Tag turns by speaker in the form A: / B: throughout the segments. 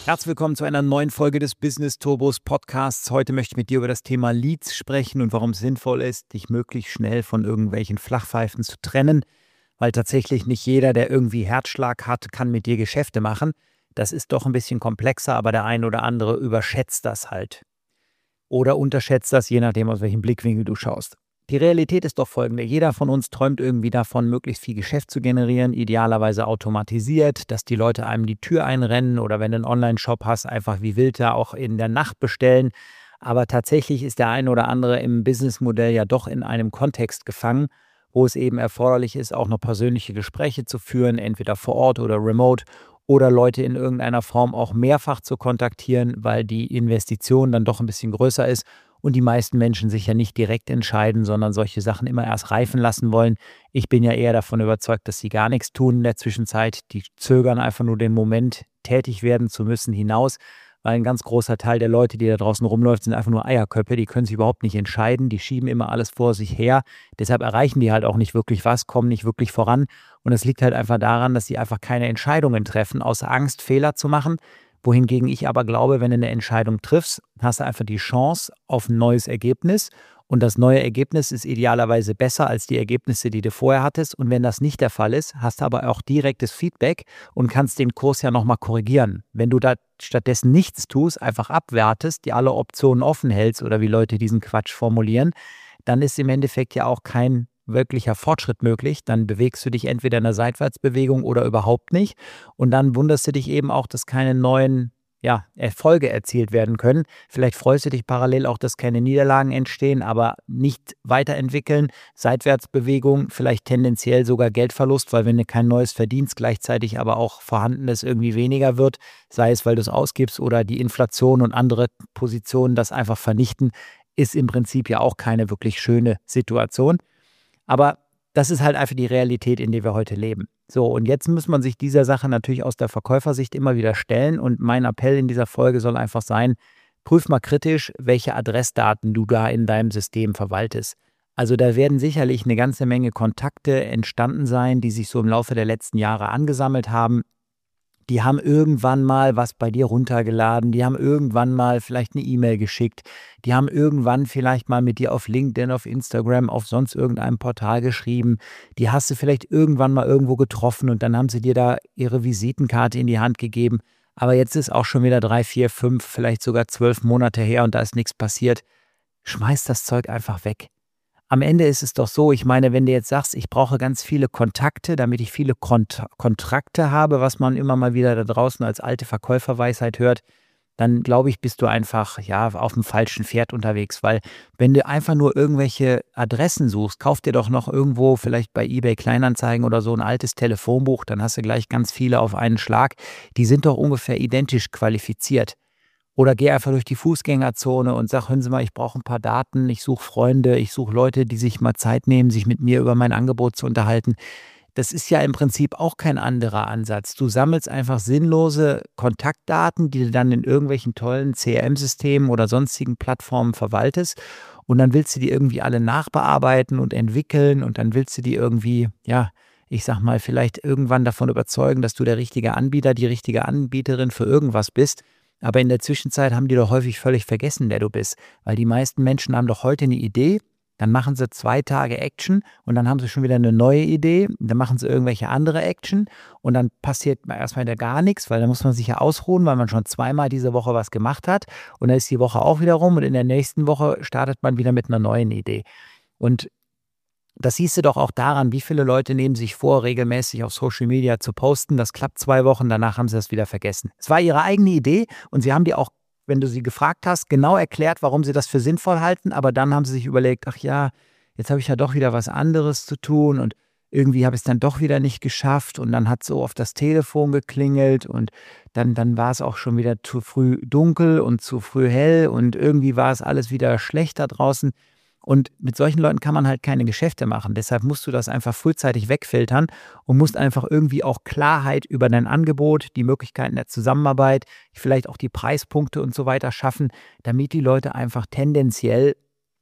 A: Herzlich willkommen zu einer neuen Folge des Business Turbos Podcasts. Heute möchte ich mit dir über das Thema Leads sprechen und warum es sinnvoll ist, dich möglichst schnell von irgendwelchen Flachpfeifen zu trennen, weil tatsächlich nicht jeder, der irgendwie Herzschlag hat, kann mit dir Geschäfte machen. Das ist doch ein bisschen komplexer, aber der ein oder andere überschätzt das halt. Oder unterschätzt das, je nachdem, aus welchem Blickwinkel du schaust. Die Realität ist doch folgende. Jeder von uns träumt irgendwie davon, möglichst viel Geschäft zu generieren, idealerweise automatisiert, dass die Leute einem die Tür einrennen oder wenn du einen Online-Shop hast, einfach wie wild da auch in der Nacht bestellen. Aber tatsächlich ist der ein oder andere im Businessmodell ja doch in einem Kontext gefangen, wo es eben erforderlich ist, auch noch persönliche Gespräche zu führen, entweder vor Ort oder remote oder Leute in irgendeiner Form auch mehrfach zu kontaktieren, weil die Investition dann doch ein bisschen größer ist und die meisten Menschen sich ja nicht direkt entscheiden, sondern solche Sachen immer erst reifen lassen wollen. Ich bin ja eher davon überzeugt, dass sie gar nichts tun in der Zwischenzeit. Die zögern einfach nur den Moment, tätig werden zu müssen, hinaus, weil ein ganz großer Teil der Leute, die da draußen rumläuft, sind einfach nur Eierköpfe. Die können sich überhaupt nicht entscheiden, die schieben immer alles vor sich her. Deshalb erreichen die halt auch nicht wirklich was, kommen nicht wirklich voran. Und es liegt halt einfach daran, dass sie einfach keine Entscheidungen treffen, aus Angst, Fehler zu machen. Wohingegen ich aber glaube, wenn du eine Entscheidung triffst, hast du einfach die Chance auf ein neues Ergebnis. Und das neue Ergebnis ist idealerweise besser als die Ergebnisse, die du vorher hattest. Und wenn das nicht der Fall ist, hast du aber auch direktes Feedback und kannst den Kurs ja nochmal korrigieren. Wenn du da stattdessen nichts tust, einfach abwartest, dir alle Optionen offen hältst oder wie Leute diesen Quatsch formulieren, dann ist im Endeffekt ja auch kein wirklicher Fortschritt möglich. Dann bewegst du dich entweder in einer Seitwärtsbewegung oder überhaupt nicht. Und dann wunderst du dich eben auch, dass keine neuen Erfolge erzielt werden können. Vielleicht freust du dich parallel auch, dass keine Niederlagen entstehen, aber nicht weiterentwickeln. Seitwärtsbewegung, vielleicht tendenziell sogar Geldverlust, weil wenn du kein neues verdienst, gleichzeitig aber auch vorhandenes irgendwie weniger wird, sei es, weil du es ausgibst oder die Inflation und andere Positionen das einfach vernichten, ist im Prinzip ja auch keine wirklich schöne Situation. Aber das ist halt einfach die Realität, in der wir heute leben. So, und jetzt muss man sich dieser Sache natürlich aus der Verkäufersicht immer wieder stellen. Und mein Appell in dieser Folge soll einfach sein, prüf mal kritisch, welche Adressdaten du da in deinem System verwaltest. Also da werden sicherlich eine ganze Menge Kontakte entstanden sein, die sich so im Laufe der letzten Jahre angesammelt haben. Die haben irgendwann mal was bei dir runtergeladen, die haben irgendwann mal vielleicht eine E-Mail geschickt, die haben irgendwann vielleicht mal mit dir auf LinkedIn, auf Instagram, auf sonst irgendeinem Portal geschrieben, die hast du vielleicht irgendwann mal irgendwo getroffen und dann haben sie dir da ihre Visitenkarte in die Hand gegeben. Aber jetzt ist auch schon wieder 3, 4, 5, vielleicht sogar 12 Monate her und da ist nichts passiert. Schmeiß das Zeug einfach weg. Am Ende ist es doch so, ich meine, wenn du jetzt sagst, ich brauche ganz viele Kontakte, damit ich viele Kontrakte habe, was man immer mal wieder da draußen als alte Verkäuferweisheit hört, dann glaube ich, bist du einfach auf dem falschen Pferd unterwegs, weil wenn du einfach nur irgendwelche Adressen suchst, kauf dir doch noch irgendwo vielleicht bei eBay Kleinanzeigen oder so ein altes Telefonbuch, dann hast du gleich ganz viele auf einen Schlag, die sind doch ungefähr identisch qualifiziert. Oder geh einfach durch die Fußgängerzone und sag, hören Sie mal, ich brauche ein paar Daten, ich suche Freunde, ich suche Leute, die sich mal Zeit nehmen, sich mit mir über mein Angebot zu unterhalten. Das ist ja im Prinzip auch kein anderer Ansatz. Du sammelst einfach sinnlose Kontaktdaten, die du dann in irgendwelchen tollen CRM-Systemen oder sonstigen Plattformen verwaltest und dann willst du die irgendwie alle nachbearbeiten und entwickeln und dann willst du die irgendwie, ich sag mal, vielleicht irgendwann davon überzeugen, dass du der richtige Anbieter, die richtige Anbieterin für irgendwas bist. Aber in der Zwischenzeit haben die doch häufig völlig vergessen, wer du bist. Weil die meisten Menschen haben doch heute eine Idee, dann machen sie 2 Tage Action und dann haben sie schon wieder eine neue Idee, dann machen sie irgendwelche andere Action und dann passiert erstmal wieder gar nichts, weil dann muss man sich ja ausruhen, weil man schon 2-mal diese Woche was gemacht hat und dann ist die Woche auch wieder rum und in der nächsten Woche startet man wieder mit einer neuen Idee. Und das siehst du doch auch daran, wie viele Leute nehmen sich vor, regelmäßig auf Social Media zu posten. Das klappt 2 Wochen, danach haben sie das wieder vergessen. Es war ihre eigene Idee und sie haben dir auch, wenn du sie gefragt hast, genau erklärt, warum sie das für sinnvoll halten. Aber dann haben sie sich überlegt, ach ja, jetzt habe ich ja doch wieder was anderes zu tun und irgendwie habe ich es dann doch wieder nicht geschafft und dann hat so oft das Telefon geklingelt und dann war es auch schon wieder zu früh dunkel und zu früh hell und irgendwie war es alles wieder schlecht da draußen. Und mit solchen Leuten kann man halt keine Geschäfte machen. Deshalb musst du das einfach frühzeitig wegfiltern und musst einfach irgendwie auch Klarheit über dein Angebot, die Möglichkeiten der Zusammenarbeit, vielleicht auch die Preispunkte und so weiter schaffen, damit die Leute einfach tendenziell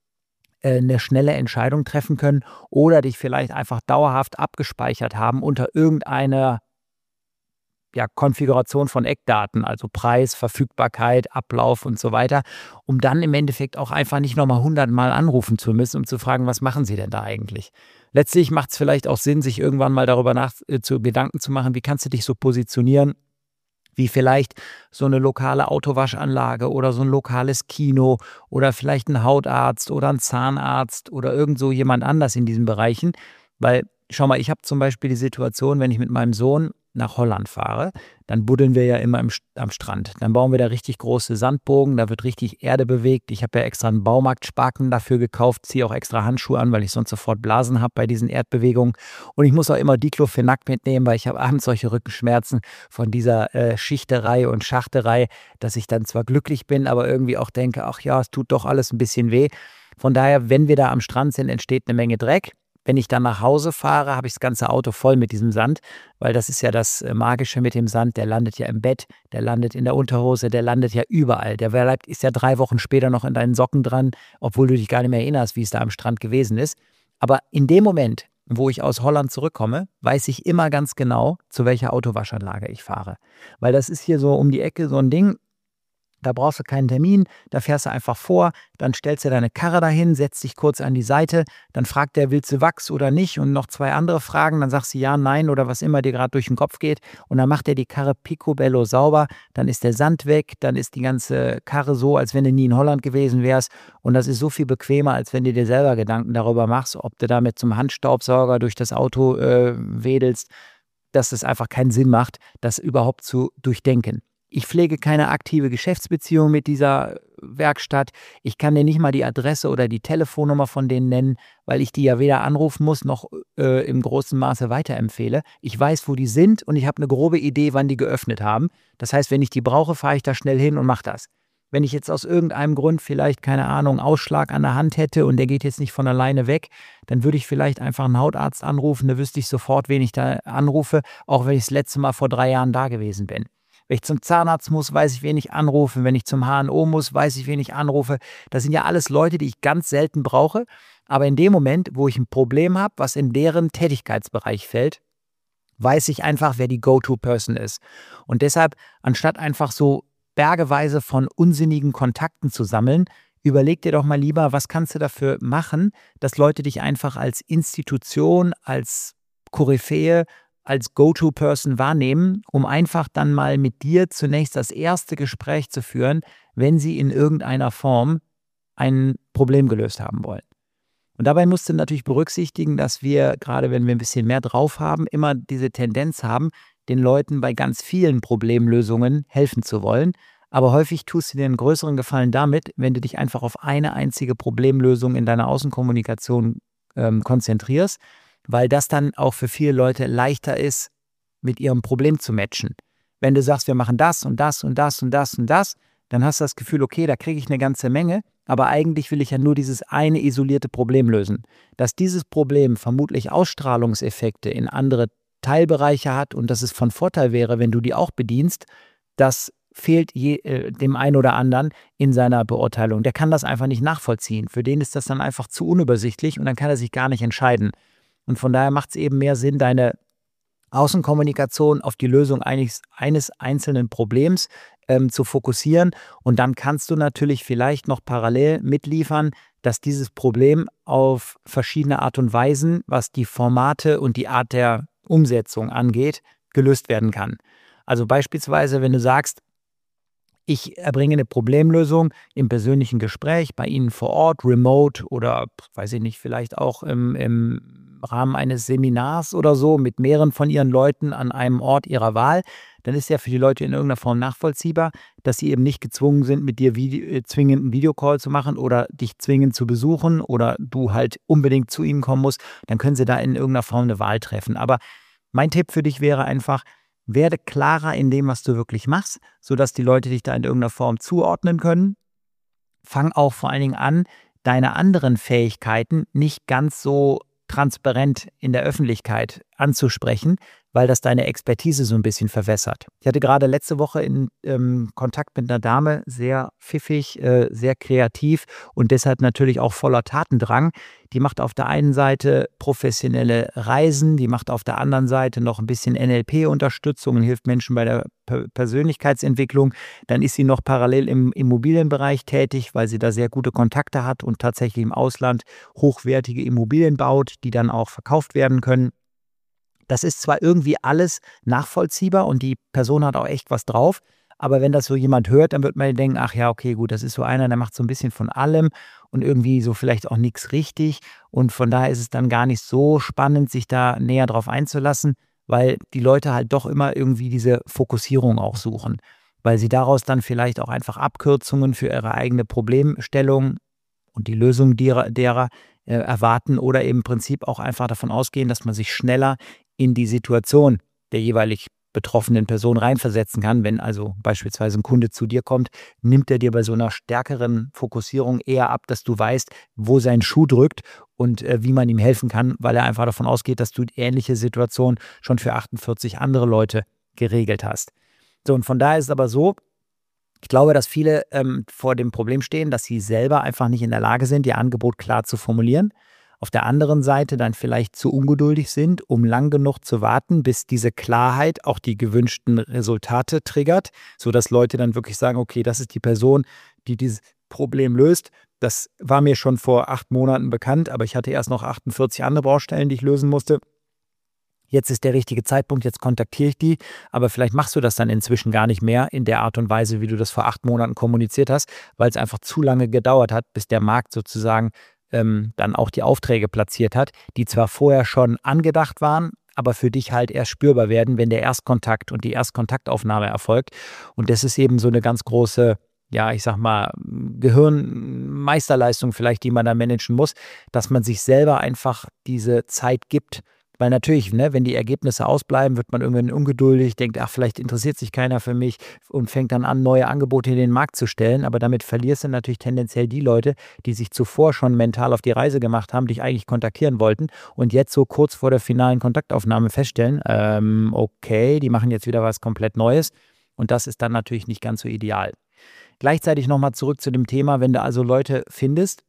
A: eine schnelle Entscheidung treffen können oder dich vielleicht einfach dauerhaft abgespeichert haben unter irgendeiner Konfiguration von Eckdaten, also Preis, Verfügbarkeit, Ablauf und so weiter, um dann im Endeffekt auch einfach nicht nochmal 100-mal anrufen zu müssen, um zu fragen, was machen Sie denn da eigentlich? Letztlich macht es vielleicht auch Sinn, sich irgendwann mal darüber Gedanken zu machen, wie kannst du dich so positionieren, wie vielleicht so eine lokale Autowaschanlage oder so ein lokales Kino oder vielleicht ein Hautarzt oder ein Zahnarzt oder irgend so jemand anders in diesen Bereichen. Weil, schau mal, ich habe zum Beispiel die Situation, wenn ich mit meinem Sohn nach Holland fahre, dann buddeln wir ja immer am Strand. Dann bauen wir da richtig große Sandbogen, da wird richtig Erde bewegt. Ich habe ja extra einen Baumarktspaten dafür gekauft, ziehe auch extra Handschuhe an, weil ich sonst sofort Blasen habe bei diesen Erdbewegungen. Und ich muss auch immer Diclofenac mitnehmen, weil ich habe abends solche Rückenschmerzen von dieser Schichterei und Schachterei, dass ich dann zwar glücklich bin, aber irgendwie auch denke, ach ja, es tut doch alles ein bisschen weh. Von daher, wenn wir da am Strand sind, entsteht eine Menge Dreck. Wenn ich dann nach Hause fahre, habe ich das ganze Auto voll mit diesem Sand, weil das ist ja das Magische mit dem Sand. Der landet ja im Bett, der landet in der Unterhose, der landet ja überall. Ist ja 3 Wochen später noch in deinen Socken dran, obwohl du dich gar nicht mehr erinnerst, wie es da am Strand gewesen ist. Aber in dem Moment, wo ich aus Holland zurückkomme, weiß ich immer ganz genau, zu welcher Autowaschanlage ich fahre. Weil das ist hier so um die Ecke so ein Ding. Da brauchst du keinen Termin, da fährst du einfach vor, dann stellst du deine Karre dahin, setzt dich kurz an die Seite, dann fragt der, willst du Wachs oder nicht und noch 2 andere Fragen, dann sagst du ja, nein oder was immer dir gerade durch den Kopf geht und dann macht er die Karre picobello sauber, dann ist der Sand weg, dann ist die ganze Karre so, als wenn du nie in Holland gewesen wärst und das ist so viel bequemer, als wenn du dir selber Gedanken darüber machst, ob du damit zum Handstaubsauger durch das Auto wedelst, dass es einfach keinen Sinn macht, das überhaupt zu durchdenken. Ich pflege keine aktive Geschäftsbeziehung mit dieser Werkstatt. Ich kann dir nicht mal die Adresse oder die Telefonnummer von denen nennen, weil ich die ja weder anrufen muss noch im großen Maße weiterempfehle. Ich weiß, wo die sind und ich habe eine grobe Idee, wann die geöffnet haben. Das heißt, wenn ich die brauche, fahre ich da schnell hin und mache das. Wenn ich jetzt aus irgendeinem Grund vielleicht, keine Ahnung, Ausschlag an der Hand hätte und der geht jetzt nicht von alleine weg, dann würde ich vielleicht einfach einen Hautarzt anrufen. Da wüsste ich sofort, wen ich da anrufe, auch wenn ich das letzte Mal vor 3 Jahren da gewesen bin. Wenn ich zum Zahnarzt muss, weiß ich, wen ich anrufe. Wenn ich zum HNO muss, weiß ich, wen ich anrufe. Das sind ja alles Leute, die ich ganz selten brauche. Aber in dem Moment, wo ich ein Problem habe, was in deren Tätigkeitsbereich fällt, weiß ich einfach, wer die Go-To-Person ist. Und deshalb, anstatt einfach so bergeweise von unsinnigen Kontakten zu sammeln, überleg dir doch mal lieber, was kannst du dafür machen, dass Leute dich einfach als Institution, als Koryphäe, als Go-To-Person wahrnehmen, um einfach dann mal mit dir zunächst das erste Gespräch zu führen, wenn sie in irgendeiner Form ein Problem gelöst haben wollen. Und dabei musst du natürlich berücksichtigen, dass wir, gerade wenn wir ein bisschen mehr drauf haben, immer diese Tendenz haben, den Leuten bei ganz vielen Problemlösungen helfen zu wollen. Aber häufig tust du dir einen größeren Gefallen damit, wenn du dich einfach auf eine einzige Problemlösung in deiner Außenkommunikation konzentrierst, weil das dann auch für viele Leute leichter ist, mit ihrem Problem zu matchen. Wenn du sagst, wir machen das und das und das und das und das, dann hast du das Gefühl, okay, da kriege ich eine ganze Menge, aber eigentlich will ich ja nur dieses eine isolierte Problem lösen. Dass dieses Problem vermutlich Ausstrahlungseffekte in andere Teilbereiche hat und dass es von Vorteil wäre, wenn du die auch bedienst, das fehlt dem einen oder anderen in seiner Beurteilung. Der kann das einfach nicht nachvollziehen. Für den ist das dann einfach zu unübersichtlich und dann kann er sich gar nicht entscheiden. Und von daher macht es eben mehr Sinn, deine Außenkommunikation auf die Lösung eines einzelnen Problems zu fokussieren. Und dann kannst du natürlich vielleicht noch parallel mitliefern, dass dieses Problem auf verschiedene Art und Weisen, was die Formate und die Art der Umsetzung angeht, gelöst werden kann. Also beispielsweise, wenn du sagst, ich erbringe eine Problemlösung im persönlichen Gespräch, bei Ihnen vor Ort, remote oder, weiß ich nicht, vielleicht auch im Rahmen eines Seminars oder so mit mehreren von Ihren Leuten an einem Ort Ihrer Wahl, dann ist ja für die Leute in irgendeiner Form nachvollziehbar, dass sie eben nicht gezwungen sind, mit dir zwingend einen Videocall zu machen oder dich zwingend zu besuchen oder du halt unbedingt zu ihnen kommen musst, dann können sie da in irgendeiner Form eine Wahl treffen. Aber mein Tipp für dich wäre einfach, werde klarer in dem, was du wirklich machst, sodass die Leute dich da in irgendeiner Form zuordnen können. Fang auch vor allen Dingen an, deine anderen Fähigkeiten nicht ganz so transparent in der Öffentlichkeit anzusprechen, weil das deine Expertise so ein bisschen verwässert. Ich hatte gerade letzte Woche in Kontakt mit einer Dame, sehr pfiffig, sehr kreativ und deshalb natürlich auch voller Tatendrang. Die macht auf der einen Seite professionelle Reisen, die macht auf der anderen Seite noch ein bisschen NLP-Unterstützung und hilft Menschen bei der Persönlichkeitsentwicklung. Dann ist sie noch parallel im Immobilienbereich tätig, weil sie da sehr gute Kontakte hat und tatsächlich im Ausland hochwertige Immobilien baut, die dann auch verkauft werden können. Das ist zwar irgendwie alles nachvollziehbar und die Person hat auch echt was drauf, aber wenn das so jemand hört, dann wird man denken, ach ja, okay, gut, das ist so einer, der macht so ein bisschen von allem und irgendwie so vielleicht auch nichts richtig. Und von daher ist es dann gar nicht so spannend, sich da näher drauf einzulassen, weil die Leute halt doch immer irgendwie diese Fokussierung auch suchen, weil sie daraus dann vielleicht auch einfach Abkürzungen für ihre eigene Problemstellung und die Lösung derer erwarten oder eben im Prinzip auch einfach davon ausgehen, dass man sich schneller in die Situation der jeweilig betroffenen Person reinversetzen kann. Wenn also beispielsweise ein Kunde zu dir kommt, nimmt er dir bei so einer stärkeren Fokussierung eher ab, dass du weißt, wo sein Schuh drückt und wie man ihm helfen kann, weil er einfach davon ausgeht, dass du ähnliche Situationen schon für 48 andere Leute geregelt hast. So, und von daher ist es aber so, ich glaube, dass viele vor dem Problem stehen, dass sie selber einfach nicht in der Lage sind, ihr Angebot klar zu formulieren. Auf der anderen Seite dann vielleicht zu ungeduldig sind, um lang genug zu warten, bis diese Klarheit auch die gewünschten Resultate triggert, sodass Leute dann wirklich sagen, okay, das ist die Person, die dieses Problem löst. Das war mir schon vor 8 Monaten bekannt, aber ich hatte erst noch 48 andere Baustellen, die ich lösen musste. Jetzt ist der richtige Zeitpunkt, jetzt kontaktiere ich die, aber vielleicht machst du das dann inzwischen gar nicht mehr in der Art und Weise, wie du das vor 8 Monaten kommuniziert hast, weil es einfach zu lange gedauert hat, bis der Markt sozusagen dann auch die Aufträge platziert hat, die zwar vorher schon angedacht waren, aber für dich halt erst spürbar werden, wenn der Erstkontakt und die Erstkontaktaufnahme erfolgt. Und das ist eben so eine ganz große, ja, ich sag mal, Gehirnmeisterleistung vielleicht, die man da managen muss, dass man sich selber einfach diese Zeit gibt. Weil natürlich, ne, wenn die Ergebnisse ausbleiben, wird man irgendwann ungeduldig, denkt, ach, vielleicht interessiert sich keiner für mich und fängt dann an, neue Angebote in den Markt zu stellen. Aber damit verlierst du natürlich tendenziell die Leute, die sich zuvor schon mental auf die Reise gemacht haben, dich eigentlich kontaktieren wollten und jetzt so kurz vor der finalen Kontaktaufnahme feststellen, okay, die machen jetzt wieder was komplett Neues. Und das ist dann natürlich nicht ganz so ideal. Gleichzeitig nochmal zurück zu dem Thema, wenn du also Leute findest,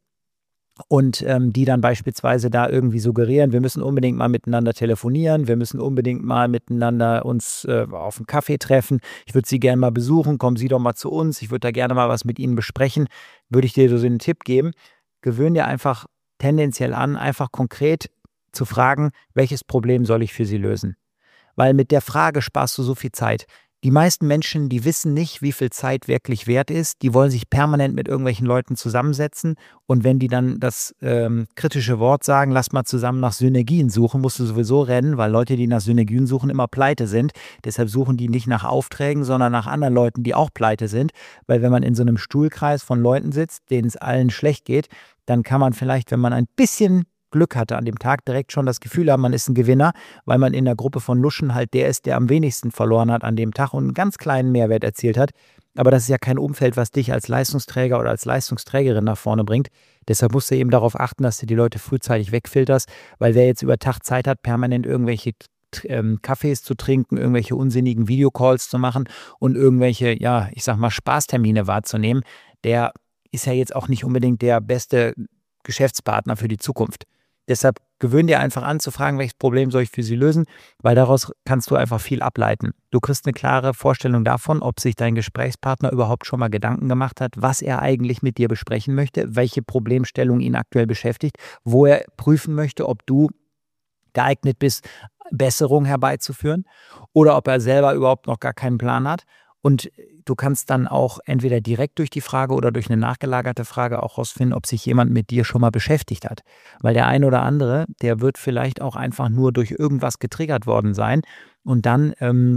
A: und die dann beispielsweise da irgendwie suggerieren, wir müssen unbedingt mal miteinander telefonieren, wir müssen unbedingt mal miteinander uns auf einen Kaffee treffen, ich würde Sie gerne mal besuchen, kommen Sie doch mal zu uns, ich würde da gerne mal was mit Ihnen besprechen, würde ich dir so einen Tipp geben, gewöhn dir einfach tendenziell an, einfach konkret zu fragen, welches Problem soll ich für Sie lösen? Weil mit der Frage sparst du so viel Zeit. Die meisten Menschen, die wissen nicht, wie viel Zeit wirklich wert ist. Die wollen sich permanent mit irgendwelchen Leuten zusammensetzen. Und wenn die dann das kritische Wort sagen, lass mal zusammen nach Synergien suchen, musst du sowieso rennen, weil Leute, die nach Synergien suchen, immer pleite sind. Deshalb suchen die nicht nach Aufträgen, sondern nach anderen Leuten, die auch pleite sind. Weil wenn man in so einem Stuhlkreis von Leuten sitzt, denen es allen schlecht geht, dann kann man vielleicht, wenn man ein bisschen Glück hatte an dem Tag, direkt schon das Gefühl haben, man ist ein Gewinner, weil man in der Gruppe von Luschen halt der ist, der am wenigsten verloren hat an dem Tag und einen ganz kleinen Mehrwert erzielt hat. Aber das ist ja kein Umfeld, was dich als Leistungsträger oder als Leistungsträgerin nach vorne bringt. Deshalb musst du eben darauf achten, dass du die Leute frühzeitig wegfilterst, weil wer jetzt über Tag Zeit hat, permanent irgendwelche Kaffees zu trinken, irgendwelche unsinnigen Videocalls zu machen und irgendwelche, ja, ich sag mal, Spaßtermine wahrzunehmen, der ist ja jetzt auch nicht unbedingt der beste Geschäftspartner für die Zukunft. Deshalb gewöhn dir einfach an zu fragen, welches Problem soll ich für sie lösen, weil daraus kannst du einfach viel ableiten. Du kriegst eine klare Vorstellung davon, ob sich dein Gesprächspartner überhaupt schon mal Gedanken gemacht hat, was er eigentlich mit dir besprechen möchte, welche Problemstellung ihn aktuell beschäftigt, wo er prüfen möchte, ob du geeignet bist, Besserung herbeizuführen oder ob er selber überhaupt noch gar keinen Plan hat. Und du kannst dann auch entweder direkt durch die Frage oder durch eine nachgelagerte Frage auch rausfinden, ob sich jemand mit dir schon mal beschäftigt hat. Weil der ein oder andere, der wird vielleicht auch einfach nur durch irgendwas getriggert worden sein und dann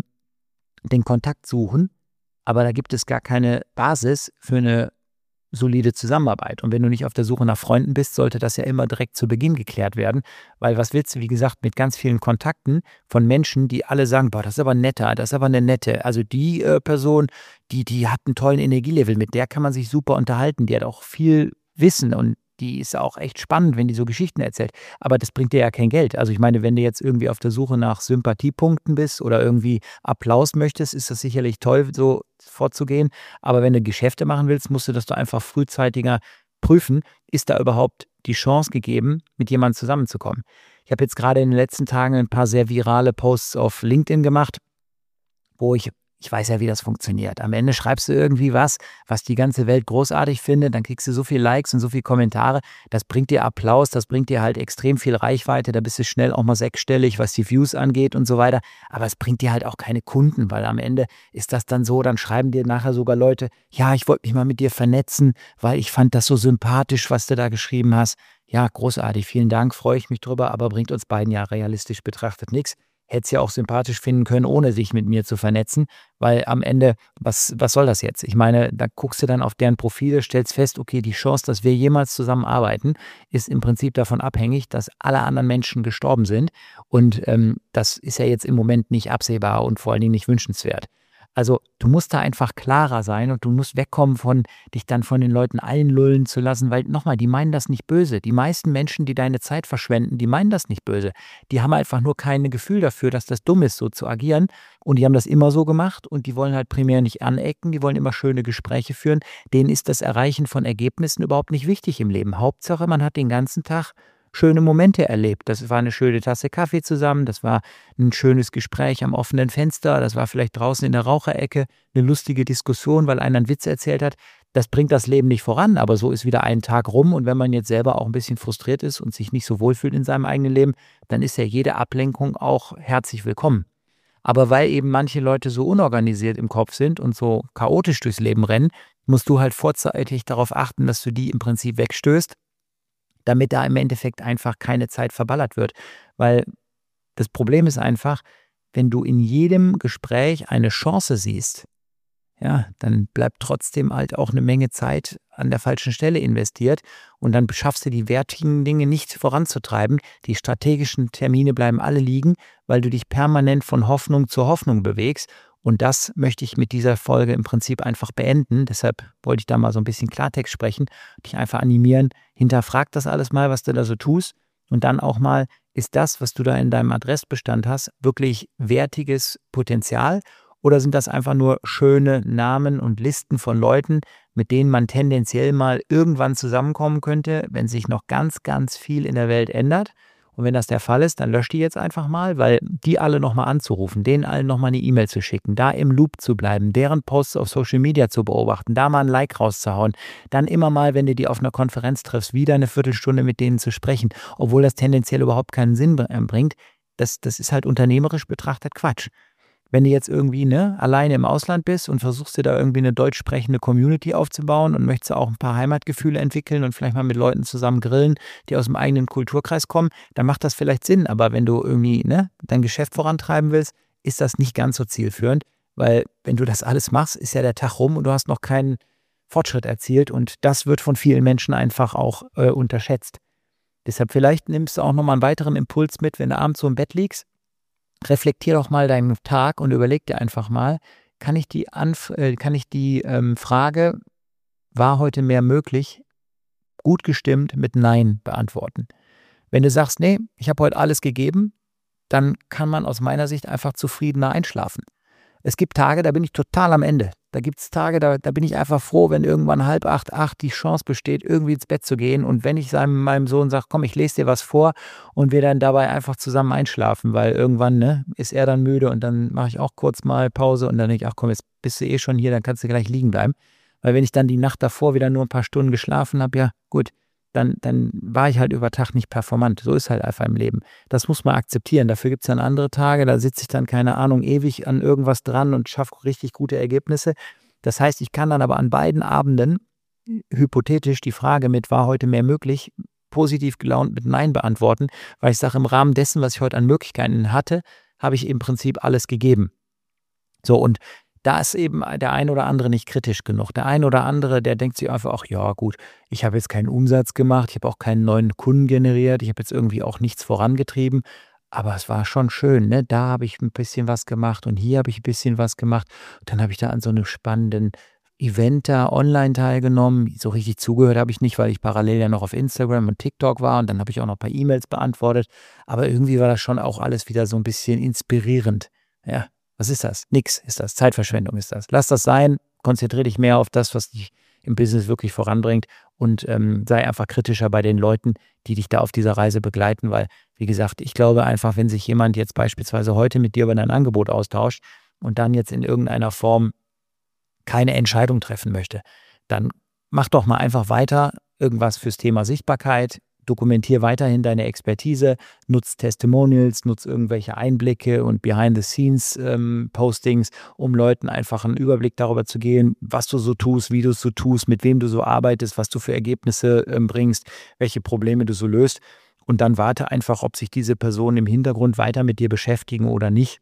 A: den Kontakt suchen. Aber da gibt es gar keine Basis für eine solide Zusammenarbeit. Und wenn du nicht auf der Suche nach Freunden bist, sollte das ja immer direkt zu Beginn geklärt werden. Weil was willst du, wie gesagt, mit ganz vielen Kontakten von Menschen, die alle sagen, boah, das ist aber netter, das ist aber eine nette. Also die Person, die hat einen tollen Energielevel, mit der kann man sich super unterhalten, die hat auch viel Wissen und die ist auch echt spannend, wenn die so Geschichten erzählt. Aber das bringt dir ja kein Geld. Also ich meine, wenn du jetzt irgendwie auf der Suche nach Sympathiepunkten bist oder irgendwie Applaus möchtest, ist das sicherlich toll, so vorzugehen. Aber wenn du Geschäfte machen willst, musst du das doch einfach frühzeitiger prüfen. Ist da überhaupt die Chance gegeben, mit jemandem zusammenzukommen? Ich habe jetzt gerade in den letzten Tagen ein paar sehr virale Posts auf LinkedIn gemacht, wo ich weiß ja, wie das funktioniert. Am Ende schreibst du irgendwie was die ganze Welt großartig findet, dann kriegst du so viel Likes und so viel Kommentare, das bringt dir Applaus, das bringt dir halt extrem viel Reichweite, da bist du schnell auch mal sechsstellig, was die Views angeht und so weiter, aber es bringt dir halt auch keine Kunden, weil am Ende ist das dann so, dann schreiben dir nachher sogar Leute, ja, ich wollte mich mal mit dir vernetzen, weil ich fand das so sympathisch, was du da geschrieben hast. Ja, großartig, vielen Dank, freue ich mich drüber, aber bringt uns beiden ja realistisch betrachtet nichts. Hätte es ja auch sympathisch finden können, ohne sich mit mir zu vernetzen, weil am Ende, was soll das jetzt? Ich meine, da guckst du dann auf deren Profile, stellst fest, okay, die Chance, dass wir jemals zusammenarbeiten, ist im Prinzip davon abhängig, dass alle anderen Menschen gestorben sind und das ist ja jetzt im Moment nicht absehbar und vor allen Dingen nicht wünschenswert. Also du musst da einfach klarer sein und du musst wegkommen von, dich dann von den Leuten einlullen zu lassen, weil nochmal, die meinen das nicht böse. Die meisten Menschen, die deine Zeit verschwenden, die meinen das nicht böse. Die haben einfach nur kein Gefühl dafür, dass das dumm ist, so zu agieren. Und die haben das immer so gemacht und die wollen halt primär nicht anecken, die wollen immer schöne Gespräche führen. Denen ist das Erreichen von Ergebnissen überhaupt nicht wichtig im Leben. Hauptsache, man hat den ganzen Tag schöne Momente erlebt. Das war eine schöne Tasse Kaffee zusammen, das war ein schönes Gespräch am offenen Fenster, das war vielleicht draußen in der Raucherecke eine lustige Diskussion, weil einer einen Witz erzählt hat. Das bringt das Leben nicht voran, aber so ist wieder ein Tag rum und wenn man jetzt selber auch ein bisschen frustriert ist und sich nicht so wohlfühlt in seinem eigenen Leben, dann ist ja jede Ablenkung auch herzlich willkommen. Aber weil eben manche Leute so unorganisiert im Kopf sind und so chaotisch durchs Leben rennen, musst du halt vorzeitig darauf achten, dass du die im Prinzip wegstößt, damit da im Endeffekt einfach keine Zeit verballert wird. Weil das Problem ist einfach, wenn du in jedem Gespräch eine Chance siehst, ja, dann bleibt trotzdem halt auch eine Menge Zeit an der falschen Stelle investiert und dann schaffst du die wertigen Dinge nicht voranzutreiben. Die strategischen Termine bleiben alle liegen, weil du dich permanent von Hoffnung zu Hoffnung bewegst. Und das möchte ich mit dieser Folge im Prinzip einfach beenden. Deshalb wollte ich da mal so ein bisschen Klartext sprechen, dich einfach animieren. Hinterfrag das alles mal, was du da so tust. Und dann auch mal, ist das, was du da in deinem Adressbestand hast, wirklich wertiges Potenzial? Oder sind das einfach nur schöne Namen und Listen von Leuten, mit denen man tendenziell mal irgendwann zusammenkommen könnte, wenn sich noch ganz, ganz viel in der Welt ändert? Und wenn das der Fall ist, dann lösch die jetzt einfach mal, weil die alle nochmal anzurufen, denen allen nochmal eine E-Mail zu schicken, da im Loop zu bleiben, deren Posts auf Social Media zu beobachten, da mal ein Like rauszuhauen, dann immer mal, wenn du die auf einer Konferenz triffst, wieder eine Viertelstunde mit denen zu sprechen, obwohl das tendenziell überhaupt keinen Sinn bringt, das ist halt unternehmerisch betrachtet Quatsch. Wenn du jetzt irgendwie alleine im Ausland bist und versuchst dir da irgendwie eine deutsch sprechende Community aufzubauen und möchtest auch ein paar Heimatgefühle entwickeln und vielleicht mal mit Leuten zusammen grillen, die aus dem eigenen Kulturkreis kommen, dann macht das vielleicht Sinn. Aber wenn du irgendwie dein Geschäft vorantreiben willst, ist das nicht ganz so zielführend, weil wenn du das alles machst, ist ja der Tag rum und du hast noch keinen Fortschritt erzielt und das wird von vielen Menschen einfach auch unterschätzt. Deshalb vielleicht nimmst du auch nochmal einen weiteren Impuls mit, wenn du abends so im Bett liegst. Reflektier doch mal deinen Tag und überleg dir einfach mal, kann ich die Frage, war heute mehr möglich, gut gestimmt mit Nein beantworten. Wenn du sagst, nee, ich habe heute alles gegeben, dann kann man aus meiner Sicht einfach zufriedener einschlafen. Es gibt Tage, da bin ich total am Ende. Da gibt es Tage, da bin ich einfach froh, wenn irgendwann 7:30, 8 die Chance besteht, irgendwie ins Bett zu gehen. Und wenn ich meinem Sohn sage, komm, ich lese dir was vor und wir dann dabei einfach zusammen einschlafen, weil irgendwann ist er dann müde und dann mache ich auch kurz mal Pause und dann denke ich, ach komm, jetzt bist du eh schon hier, dann kannst du gleich liegen bleiben. Weil wenn ich dann die Nacht davor wieder nur ein paar Stunden geschlafen habe, ja gut, dann war ich halt über Tag nicht performant. So ist halt einfach im Leben. Das muss man akzeptieren. Dafür gibt es dann andere Tage, da sitze ich dann, keine Ahnung, ewig an irgendwas dran und schaffe richtig gute Ergebnisse. Das heißt, ich kann dann aber an beiden Abenden hypothetisch die Frage mit, war heute mehr möglich, positiv gelaunt mit Nein beantworten, weil ich sage, im Rahmen dessen, was ich heute an Möglichkeiten hatte, habe ich im Prinzip alles gegeben. So, und da ist eben der ein oder andere nicht kritisch genug. Der ein oder andere, der denkt sich einfach, ach ja gut, ich habe jetzt keinen Umsatz gemacht, ich habe auch keinen neuen Kunden generiert, ich habe jetzt irgendwie auch nichts vorangetrieben, aber es war schon schön, Da habe ich ein bisschen was gemacht und hier habe ich ein bisschen was gemacht. Und dann habe ich da an so einem spannenden Event da online teilgenommen. So richtig zugehört habe ich nicht, weil ich parallel ja noch auf Instagram und TikTok war und dann habe ich auch noch ein paar E-Mails beantwortet. Aber irgendwie war das schon auch alles wieder so ein bisschen inspirierend. Ja, was ist das? Nix ist das. Zeitverschwendung ist das. Lass das sein. Konzentriere dich mehr auf das, was dich im Business wirklich voranbringt und sei einfach kritischer bei den Leuten, die dich da auf dieser Reise begleiten, weil, wie gesagt, ich glaube einfach, wenn sich jemand jetzt beispielsweise heute mit dir über dein Angebot austauscht und dann jetzt in irgendeiner Form keine Entscheidung treffen möchte, dann mach doch mal einfach weiter irgendwas fürs Thema Sichtbarkeit, dokumentier weiterhin deine Expertise, nutz Testimonials, nutz irgendwelche Einblicke und Behind-the-Scenes-Postings, um Leuten einfach einen Überblick darüber zu geben, was du so tust, wie du es so tust, mit wem du so arbeitest, was du für Ergebnisse bringst, welche Probleme du so löst. Und dann warte einfach, ob sich diese Personen im Hintergrund weiter mit dir beschäftigen oder nicht.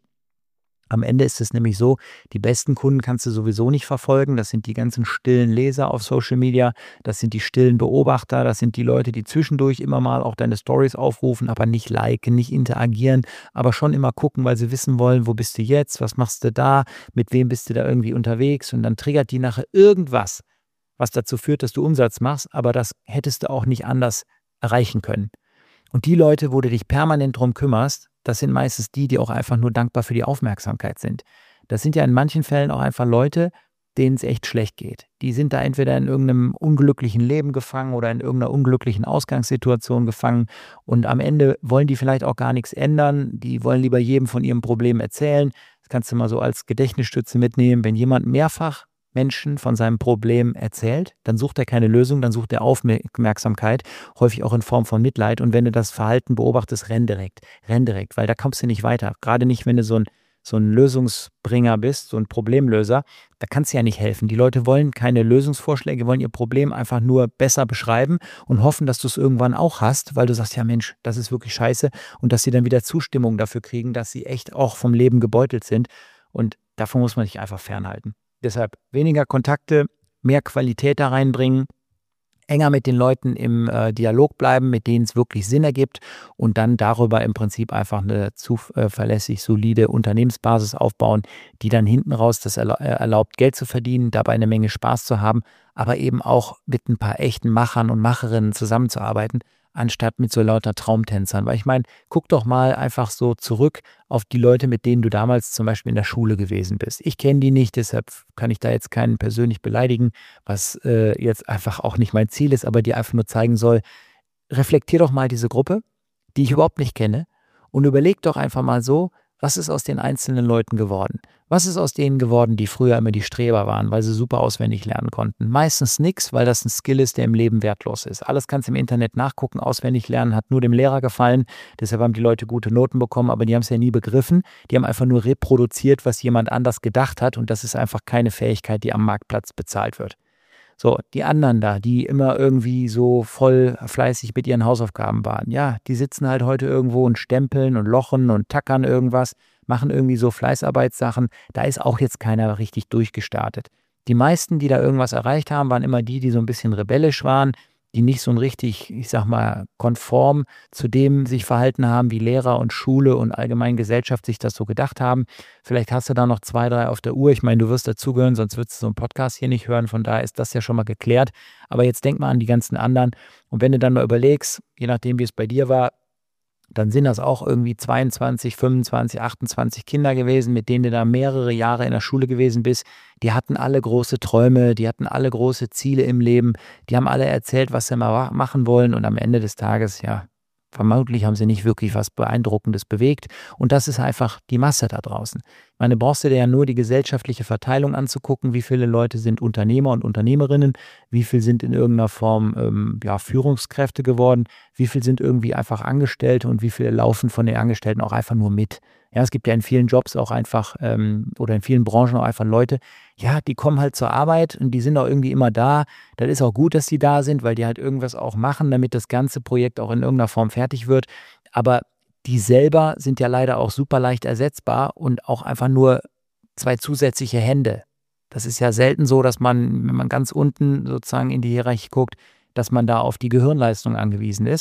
A: Am Ende ist es nämlich so, die besten Kunden kannst du sowieso nicht verfolgen. Das sind die ganzen stillen Leser auf Social Media, das sind die stillen Beobachter, das sind die Leute, die zwischendurch immer mal auch deine Stories aufrufen, aber nicht liken, nicht interagieren, aber schon immer gucken, weil sie wissen wollen, wo bist du jetzt, was machst du da, mit wem bist du da irgendwie unterwegs und dann triggert die nachher irgendwas, was dazu führt, dass du Umsatz machst, aber das hättest du auch nicht anders erreichen können. Und die Leute, wo du dich permanent drum kümmerst, das sind meistens die, die auch einfach nur dankbar für die Aufmerksamkeit sind. Das sind ja in manchen Fällen auch einfach Leute, denen es echt schlecht geht. Die sind da entweder in irgendeinem unglücklichen Leben gefangen oder in irgendeiner unglücklichen Ausgangssituation gefangen und am Ende wollen die vielleicht auch gar nichts ändern. Die wollen lieber jedem von ihrem Problem erzählen. Das kannst du mal so als Gedächtnisstütze mitnehmen. Wenn jemand mehrfach Menschen von seinem Problem erzählt, dann sucht er keine Lösung, dann sucht er Aufmerksamkeit, häufig auch in Form von Mitleid. Und wenn du das Verhalten beobachtest, renn direkt, weil da kommst du nicht weiter. Gerade nicht, wenn du so ein Lösungsbringer bist, so ein Problemlöser, da kannst du ja nicht helfen. Die Leute wollen keine Lösungsvorschläge, wollen ihr Problem einfach nur besser beschreiben und hoffen, dass du es irgendwann auch hast, weil du sagst, ja Mensch, das ist wirklich scheiße und dass sie dann wieder Zustimmung dafür kriegen, dass sie echt auch vom Leben gebeutelt sind. Und davon muss man sich einfach fernhalten. Deshalb weniger Kontakte, mehr Qualität da reinbringen, enger mit den Leuten im Dialog bleiben, mit denen es wirklich Sinn ergibt und dann darüber im Prinzip einfach eine zuverlässig solide Unternehmensbasis aufbauen, die dann hinten raus das erlaubt, Geld zu verdienen, dabei eine Menge Spaß zu haben, aber eben auch mit ein paar echten Machern und Macherinnen zusammenzuarbeiten, anstatt mit so lauter Traumtänzern. Weil ich meine, guck doch mal einfach so zurück auf die Leute, mit denen du damals zum Beispiel in der Schule gewesen bist. Ich kenne die nicht, deshalb kann ich da jetzt keinen persönlich beleidigen, was jetzt einfach auch nicht mein Ziel ist, aber dir einfach nur zeigen soll, reflektier doch mal diese Gruppe, die ich überhaupt nicht kenne und überleg doch einfach mal so, was ist aus den einzelnen Leuten geworden? Was ist aus denen geworden, die früher immer die Streber waren, weil sie super auswendig lernen konnten? Meistens nichts, weil das ein Skill ist, der im Leben wertlos ist. Alles kannst du im Internet nachgucken, auswendig lernen hat nur dem Lehrer gefallen. Deshalb haben die Leute gute Noten bekommen, aber die haben es ja nie begriffen. Die haben einfach nur reproduziert, was jemand anders gedacht hat und das ist einfach keine Fähigkeit, die am Marktplatz bezahlt wird. So, die anderen da, die immer irgendwie so voll fleißig mit ihren Hausaufgaben waren, ja, die sitzen halt heute irgendwo und stempeln und lochen und tackern irgendwas, machen irgendwie so Fleißarbeitssachen. Da ist auch jetzt keiner richtig durchgestartet. Die meisten, die da irgendwas erreicht haben, waren immer die so ein bisschen rebellisch waren, die nicht so ein richtig, ich sag mal, konform zu dem sich verhalten haben, wie Lehrer und Schule und allgemein Gesellschaft sich das so gedacht haben. Vielleicht hast du da noch 2, 3 auf der Uhr. Ich meine, du wirst dazugehören, sonst würdest du so einen Podcast hier nicht hören. Von daher ist das ja schon mal geklärt. Aber jetzt denk mal an die ganzen anderen. Und wenn du dann mal überlegst, je nachdem, wie es bei dir war, dann sind das auch irgendwie 22, 25, 28 Kinder gewesen, mit denen du da mehrere Jahre in der Schule gewesen bist. Die hatten alle große Träume, die hatten alle große Ziele im Leben. Die haben alle erzählt, was sie mal machen wollen. Und am Ende des Tages, ja, vermutlich haben sie nicht wirklich was Beeindruckendes bewegt. Und das ist einfach die Masse da draußen. Ich meine, brauchst du dir ja nur die gesellschaftliche Verteilung anzugucken, wie viele Leute sind Unternehmer und Unternehmerinnen, wie viel sind in irgendeiner Form Führungskräfte geworden, wie viel sind irgendwie einfach Angestellte und wie viele laufen von den Angestellten auch einfach nur mit. Ja, es gibt ja in vielen Jobs auch einfach oder in vielen Branchen auch einfach Leute, ja, die kommen halt zur Arbeit und die sind auch irgendwie immer da. Das ist auch gut, dass die da sind, weil die halt irgendwas auch machen, damit das ganze Projekt auch in irgendeiner Form fertig wird. Aber die selber sind ja leider auch super leicht ersetzbar und auch einfach nur 2 zusätzliche Hände. Das ist ja selten so, dass man, wenn man ganz unten sozusagen in die Hierarchie guckt, dass man da auf die Gehirnleistung angewiesen ist.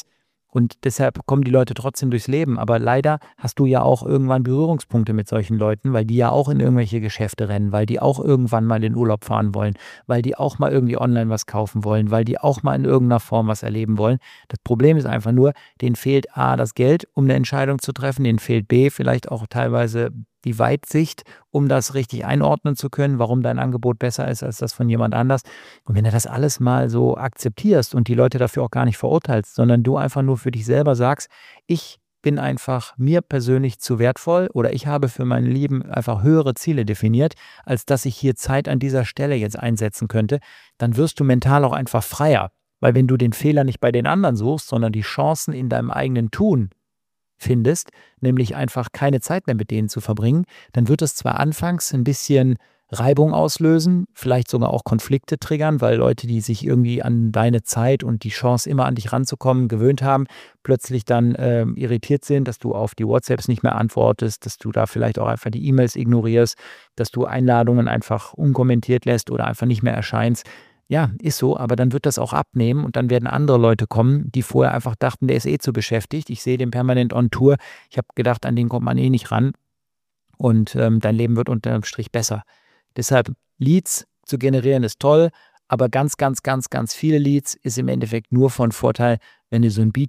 A: Und deshalb kommen die Leute trotzdem durchs Leben. Aber leider hast du ja auch irgendwann Berührungspunkte mit solchen Leuten, weil die ja auch in irgendwelche Geschäfte rennen, weil die auch irgendwann mal in den Urlaub fahren wollen, weil die auch mal irgendwie online was kaufen wollen, weil die auch mal in irgendeiner Form was erleben wollen. Das Problem ist einfach nur, denen fehlt A, das Geld, um eine Entscheidung zu treffen, denen fehlt B, vielleicht auch teilweise die Weitsicht, um das richtig einordnen zu können, warum dein Angebot besser ist als das von jemand anders. Und wenn du das alles mal so akzeptierst und die Leute dafür auch gar nicht verurteilst, sondern du einfach nur für dich selber sagst, ich bin einfach mir persönlich zu wertvoll oder ich habe für mein Leben einfach höhere Ziele definiert, als dass ich hier Zeit an dieser Stelle jetzt einsetzen könnte, dann wirst du mental auch einfach freier. Weil wenn du den Fehler nicht bei den anderen suchst, sondern die Chancen in deinem eigenen Tun findest, nämlich einfach keine Zeit mehr mit denen zu verbringen, dann wird es zwar anfangs ein bisschen Reibung auslösen, vielleicht sogar auch Konflikte triggern, weil Leute, die sich irgendwie an deine Zeit und die Chance, immer an dich ranzukommen, gewöhnt haben, plötzlich dann irritiert sind, dass du auf die WhatsApps nicht mehr antwortest, dass du da vielleicht auch einfach die E-Mails ignorierst, dass du Einladungen einfach unkommentiert lässt oder einfach nicht mehr erscheinst. Ja, ist so, aber dann wird das auch abnehmen und dann werden andere Leute kommen, die vorher einfach dachten, der ist eh zu beschäftigt. Ich sehe den permanent on Tour. Ich habe gedacht, an den kommt man eh nicht ran und dein Leben wird unterm Strich besser. Deshalb Leads zu generieren ist toll, aber ganz, ganz, ganz, ganz viele Leads ist im Endeffekt nur von Vorteil, wenn du so ein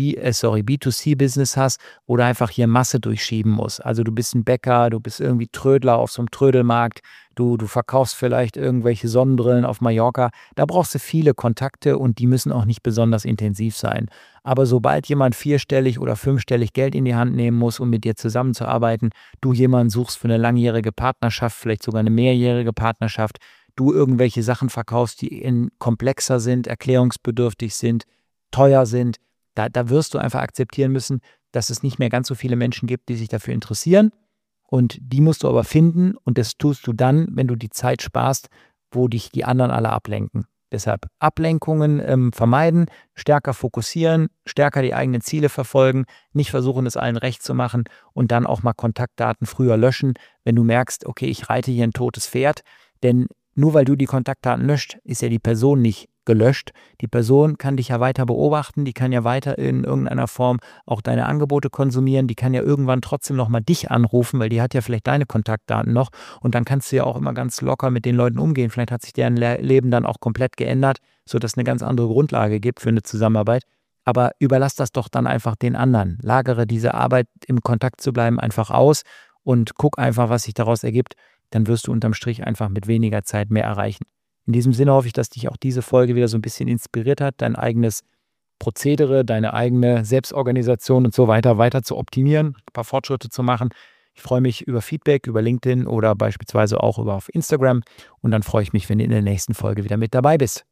A: B2C-Business hast oder einfach hier Masse durchschieben musst. Also du bist ein Bäcker, du bist irgendwie Trödler auf so einem Trödelmarkt, du verkaufst vielleicht irgendwelche Sonnenbrillen auf Mallorca. Da brauchst du viele Kontakte und die müssen auch nicht besonders intensiv sein. Aber sobald jemand 4-stellig oder 5-stellig Geld in die Hand nehmen muss, um mit dir zusammenzuarbeiten, du jemanden suchst für eine langjährige Partnerschaft, vielleicht sogar eine mehrjährige Partnerschaft, du irgendwelche Sachen verkaufst, die komplexer sind, erklärungsbedürftig sind, teuer sind, da wirst du einfach akzeptieren müssen, dass es nicht mehr ganz so viele Menschen gibt, die sich dafür interessieren. Und die musst du aber finden und das tust du dann, wenn du die Zeit sparst, wo dich die anderen alle ablenken. Deshalb Ablenkungen vermeiden, stärker fokussieren, stärker die eigenen Ziele verfolgen, nicht versuchen, es allen recht zu machen und dann auch mal Kontaktdaten früher löschen, wenn du merkst, okay, ich reite hier ein totes Pferd, denn nur weil du die Kontaktdaten löscht, ist ja die Person nicht gelöscht. Die Person kann dich ja weiter beobachten, die kann ja weiter in irgendeiner Form auch deine Angebote konsumieren, die kann ja irgendwann trotzdem nochmal dich anrufen, weil die hat ja vielleicht deine Kontaktdaten noch und dann kannst du ja auch immer ganz locker mit den Leuten umgehen. Vielleicht hat sich deren Leben dann auch komplett geändert, sodass es eine ganz andere Grundlage gibt für eine Zusammenarbeit. Aber überlass das doch dann einfach den anderen. Lagere diese Arbeit, im Kontakt zu bleiben, einfach aus und guck einfach, was sich daraus ergibt. Dann wirst du unterm Strich einfach mit weniger Zeit mehr erreichen. In diesem Sinne hoffe ich, dass dich auch diese Folge wieder so ein bisschen inspiriert hat, dein eigenes Prozedere, deine eigene Selbstorganisation und so weiter zu optimieren, ein paar Fortschritte zu machen. Ich freue mich über Feedback, über LinkedIn oder beispielsweise auch auf Instagram und dann freue ich mich, wenn du in der nächsten Folge wieder mit dabei bist.